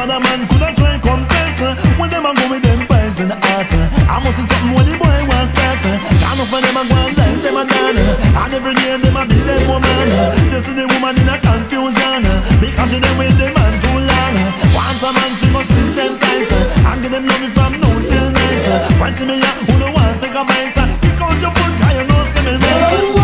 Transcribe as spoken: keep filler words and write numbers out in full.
what a man could have tried compare. When them a go with them pies in the heart, I must see something when the boy was start. I know for them a go and like them a done, and every day them a be them woman. They see the woman in a confusion because she them with them man too long. Want a man she must treat them tight and give them love from noon till night. When see me a who no want take a bite because you put high, you know see me right.